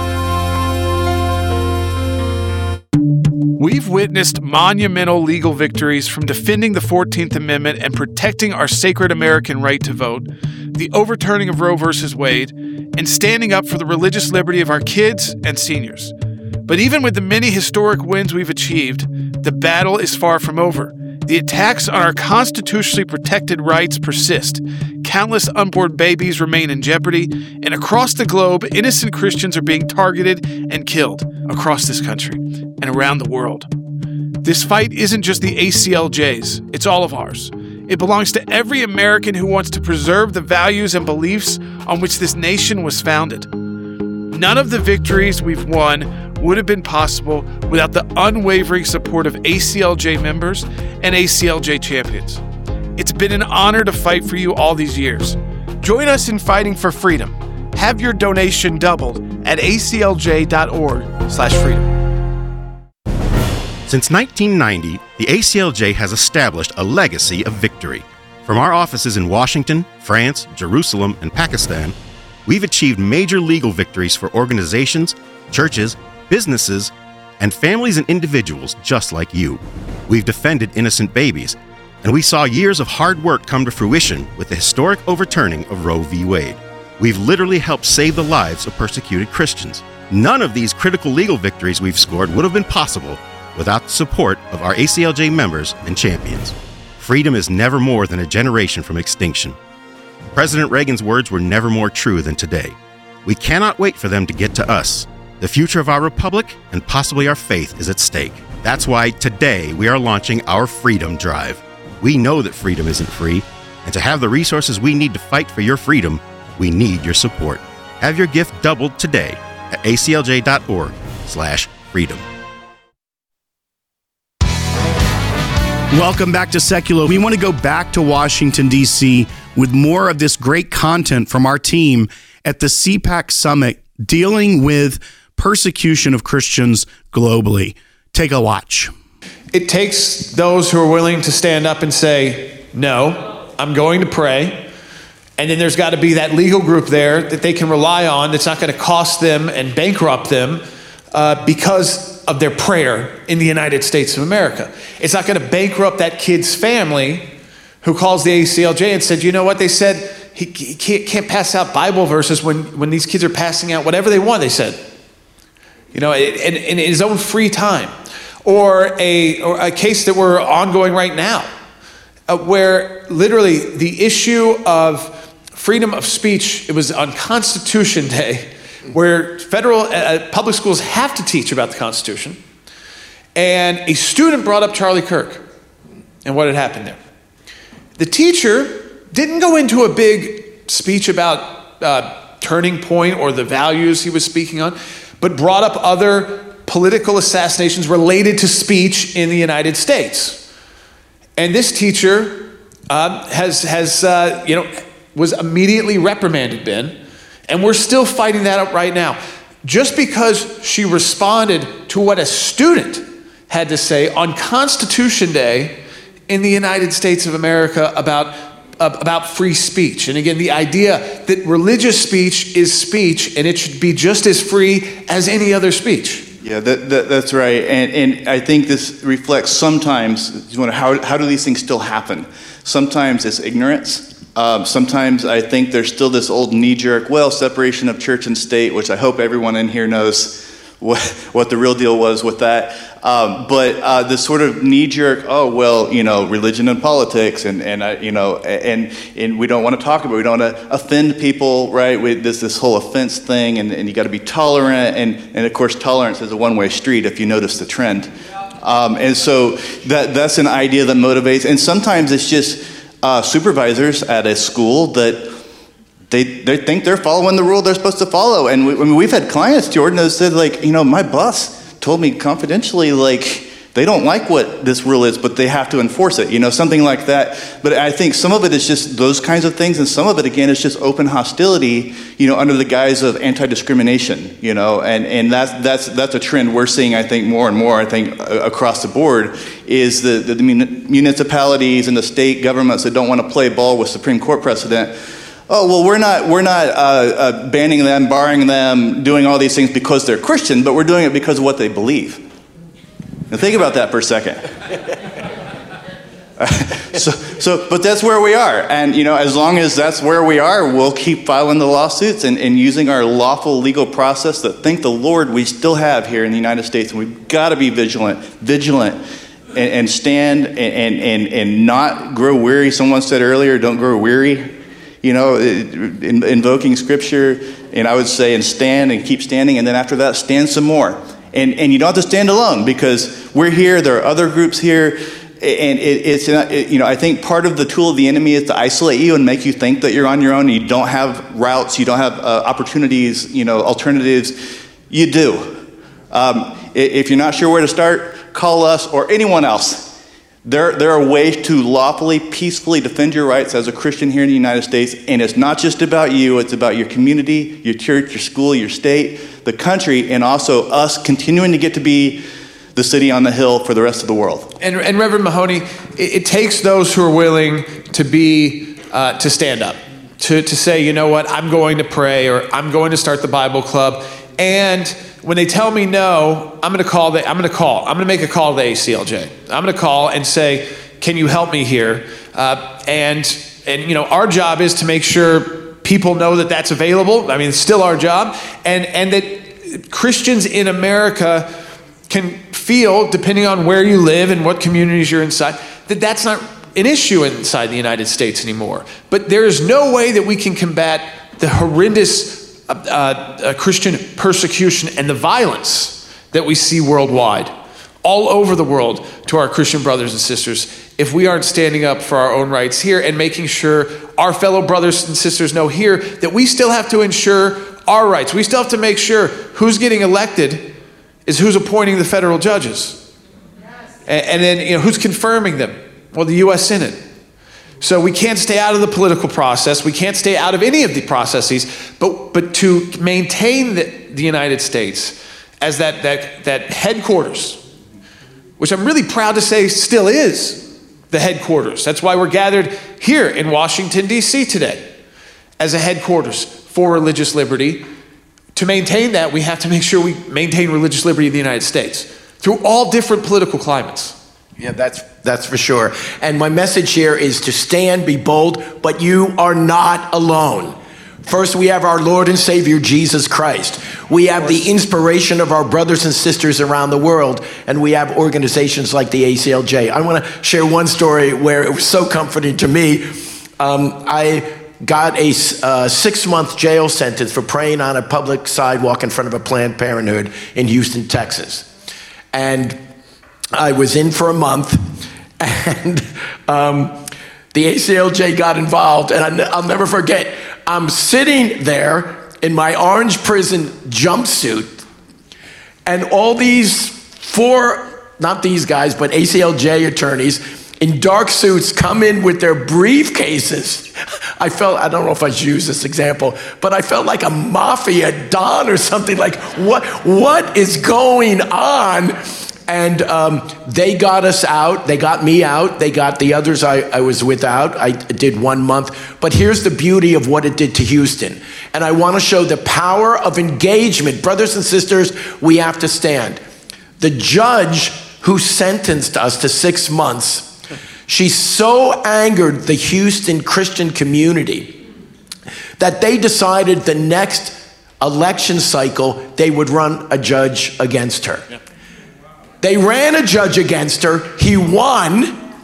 We've witnessed monumental legal victories from defending the 14th Amendment and protecting our sacred American right to vote, the overturning of Roe v. Wade, and standing up for the religious liberty of our kids and seniors. But even with the many historic wins we've achieved, the battle is far from over. The attacks on our constitutionally protected rights persist. Countless unborn babies remain in jeopardy, and across the globe, innocent Christians are being targeted and killed across this country and around the world. This fight isn't just the ACLJ's, it's all of ours. It belongs to every American who wants to preserve the values and beliefs on which this nation was founded. None of the victories we've won would have been possible without the unwavering support of ACLJ members and ACLJ champions. It's been an honor to fight for you all these years. Join us in fighting for freedom. Have your donation doubled at aclj.org/freedom. Since 1990, the ACLJ has established a legacy of victory. From our offices in Washington, France, Jerusalem, and Pakistan, we've achieved major legal victories for organizations, churches, businesses, and families and individuals just like you. We've defended innocent babies, and we saw years of hard work come to fruition with the historic overturning of Roe v. Wade. We've literally helped save the lives of persecuted Christians. None of these critical legal victories we've scored would have been possible without the support of our ACLJ members and champions. Freedom is never more than a generation from extinction. President Reagan's words were never more true than today. We cannot wait for them to get to us. The future of our republic and possibly our faith is at stake. That's why today we are launching our Freedom Drive. We know that freedom isn't free, and to have the resources we need to fight for your freedom, we need your support. Have your gift doubled today at aclj.org/freedom. Welcome back to Secular. We want to go back to Washington, D.C. with more of this great content from our team at the CPAC Summit dealing with persecution of Christians globally. Take a watch. It takes those who are willing to stand up and say, no, I'm going to pray. And then there's got to be that legal group there that they can rely on that's not going to cost them and bankrupt them because of their prayer in the United States of America. It's not going to bankrupt that kid's family who calls the ACLJ and said, you know what, they said he can't pass out Bible verses when these kids are passing out whatever they want, they said. You know, in his own free time. Or a case that we're ongoing right now, where literally the issue of freedom of speech, it was on Constitution Day, where federal public schools have to teach about the Constitution. And a student brought up Charlie Kirk and what had happened there. The teacher didn't go into a big speech about Turning Point or the values he was speaking on, but brought up other political assassinations related to speech in the United States. And this teacher was immediately reprimanded, Ben, and we're still fighting that up right now. Just because she responded to what a student had to say on Constitution Day in the United States of America about free speech. And again, the idea that religious speech is speech and it should be just as free as any other speech. Yeah, that's right. And I think this reflects sometimes, how do these things still happen? Sometimes it's ignorance. Sometimes I think there's still this old knee-jerk, separation of church and state, which I hope everyone in here knows what the real deal was with that. But this sort of knee-jerk, religion and politics, and we don't want to talk about it. We don't want to offend people, right? With this whole offense thing, and you got to be tolerant, and of course tolerance is a one-way street if you notice the trend. And so that's an idea that motivates, and sometimes it's just supervisors at a school that they think they're following the rule they're supposed to follow. And we've had clients, Jordan, that said, my boss told me confidentially, they don't like what this rule is, but they have to enforce it, something like that. But I think some of it is just those kinds of things, and some of it, again, is just open hostility, under the guise of anti-discrimination, and that's a trend we're seeing, I think, more and more, across the board, is the municipalities and the state governments that don't want to play ball with Supreme Court precedent. Oh, well, we're not banning them, barring them, doing all these things because they're Christian, but we're doing it because of what they believe. Now think about that for a second. But that's where we are. And, as long as that's where we are, we'll keep filing the lawsuits and using our lawful legal process that, thank the Lord, we still have here in the United States. And we've got to be vigilant, and stand and not grow weary. Someone said earlier, don't grow weary. Invoking Scripture, and I would say, and stand and keep standing, and then after that, stand some more. And you don't have to stand alone, because we're here, there are other groups here, and I think part of the tool of the enemy is to isolate you and make you think that you're on your own, and you don't have routes, you don't have opportunities, alternatives. You do. If you're not sure where to start, call us or anyone else. There are ways to lawfully, peacefully defend your rights as a Christian here in the United States, and it's not just about you, it's about your community, your church, your school, your state, the country, and also us continuing to get to be the city on the hill for the rest of the world. And Reverend Mahoney, it takes those who are willing to stand up, to say, I'm going to pray, or I'm going to start the Bible club, and when they tell me no, I'm going to make a call to the ACLJ. I'm going to call and say, can you help me here? And our job is to make sure people know that that's available. I mean, it's still our job. And that Christians in America can feel, depending on where you live and what communities you're inside, that that's not an issue inside the United States anymore. But there is no way that we can combat the horrendous Christian persecution and the violence that we see worldwide, all over the world, to our Christian brothers and sisters, if we aren't standing up for our own rights here and making sure our fellow brothers and sisters know here that we still have to ensure our rights. We still have to make sure who's getting elected is who's appointing the federal judges. And then, who's confirming them? Well, the U.S. Senate. So we can't stay out of the political process. We can't stay out of any of the processes. But to maintain the United States as that headquarters, which I'm really proud to say still is the headquarters. That's why we're gathered here in Washington, D.C. today as a headquarters for religious liberty. To maintain that, we have to make sure we maintain religious liberty in the United States through all different political climates. Yeah, that's for sure. And my message here is to stand, be bold, but you are not alone. First, we have our Lord and Savior, Jesus Christ. We have the inspiration of our brothers and sisters around the world, and we have organizations like the ACLJ. I want to share one story where it was so comforting to me. I got a 6-month jail sentence for praying on a public sidewalk in front of a Planned Parenthood in Houston, Texas. And I was in for a month, and the ACLJ got involved, and I'll never forget, I'm sitting there in my orange prison jumpsuit, and all these 4, not these guys, but ACLJ attorneys in dark suits come in with their briefcases. I don't know if I should use this example, but I felt like a mafia don or something. Like, what is going on? And they got us out. They got me out. They got the others I was with out. I did 1 month. But here's the beauty of what it did to Houston. And I want to show the power of engagement. Brothers and sisters, we have to stand. The judge who sentenced us to 6 months, she so angered the Houston Christian community that they decided the next election cycle they would run a judge against her. Yeah. They ran a judge against her. He won.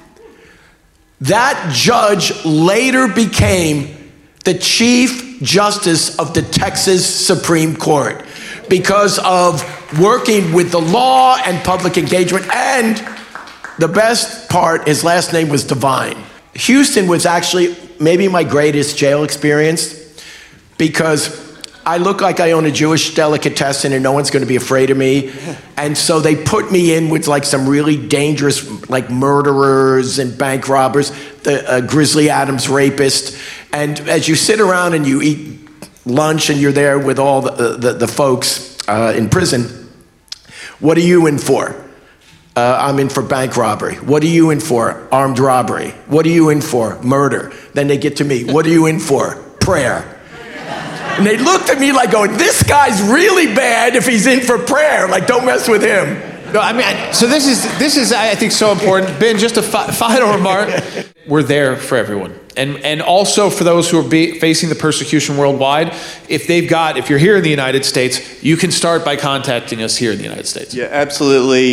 That judge later became the Chief Justice of the Texas Supreme Court because of working with the law and public engagement. And the best part, his last name was Divine. Houston was actually maybe my greatest jail experience because I look like I own a Jewish delicatessen and no one's going to be afraid of me. And so they put me in with like some really dangerous like murderers and bank robbers, the Grizzly Adams rapist. And as you sit around and you eat lunch and you're there with all the folks in prison, what are you in for? I'm in for bank robbery. What are you in for? Armed robbery. What are you in for? Murder. Then they get to me. What are you in for? Prayer. And they looked at me like going, this guy's really bad if he's in for prayer. Like, don't mess with him. No, I mean, so this is I think so important. Ben, just a final remark. We're there for everyone. And also for those who are facing the persecution worldwide, if you're here in the United States, you can start by contacting us here in the United States. Yeah, absolutely.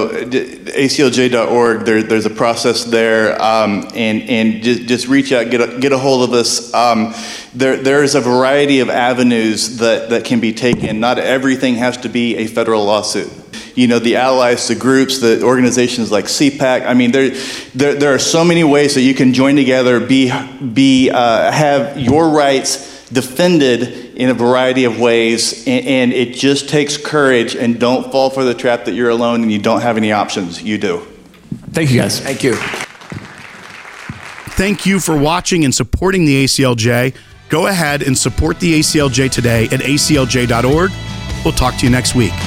ACLJ.org, there's a process there, and just reach out, get a hold of us. There's a variety of avenues that can be taken. Not everything has to be a federal lawsuit. The allies, the groups, the organizations like CPAC. I mean, there are so many ways that you can join together, have your rights defended in a variety of ways, and it just takes courage. And don't fall for the trap that you're alone and you don't have any options. You do. Thank you, guys. Thank you. Thank you for watching and supporting the ACLJ. Go ahead and support the ACLJ today at aclj.org. We'll talk to you next week.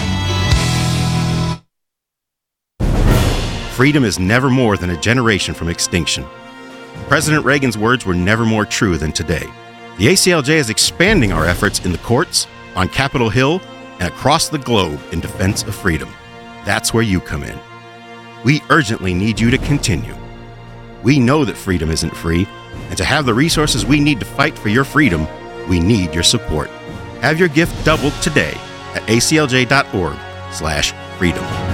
Freedom is never more than a generation from extinction. President Reagan's words were never more true than today. The ACLJ is expanding our efforts in the courts, on Capitol Hill, and across the globe in defense of freedom. That's where you come in. We urgently need you to continue. We know that freedom isn't free, and to have the resources we need to fight for your freedom, we need your support. Have your gift doubled today at aclj.org/freedom.